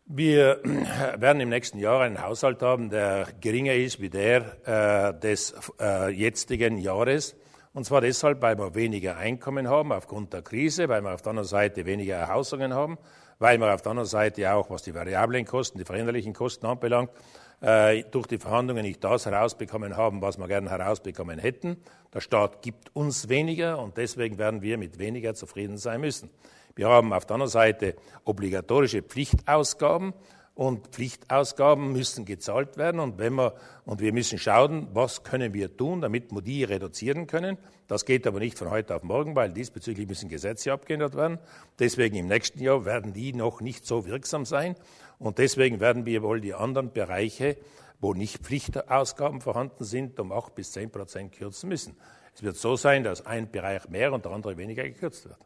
Wir werden im nächsten Jahr einen Haushalt haben, der geringer ist wie der des jetzigen Jahres. Und zwar deshalb, weil wir weniger Einkommen haben aufgrund der Krise, weil wir auf der anderen Seite weniger Erhausungen haben, weil wir auf der anderen Seite auch, was die variablen Kosten, die veränderlichen Kosten anbelangt, durch die Verhandlungen nicht das herausbekommen haben, was wir gerne herausbekommen hätten. Der Staat gibt uns weniger und deswegen werden wir mit weniger zufrieden sein müssen. Wir haben auf der anderen Seite obligatorische Pflichtausgaben und Pflichtausgaben müssen gezahlt werden und wir müssen schauen, was können wir tun, damit wir die reduzieren können. Das geht aber nicht von heute auf morgen, weil diesbezüglich müssen Gesetze abgeändert werden. Deswegen im nächsten Jahr werden die noch nicht so wirksam sein und deswegen werden wir wohl die anderen Bereiche, wo nicht Pflichtausgaben vorhanden sind, um 8 bis 10% kürzen müssen. Es wird so sein, dass ein Bereich mehr und der andere weniger gekürzt wird.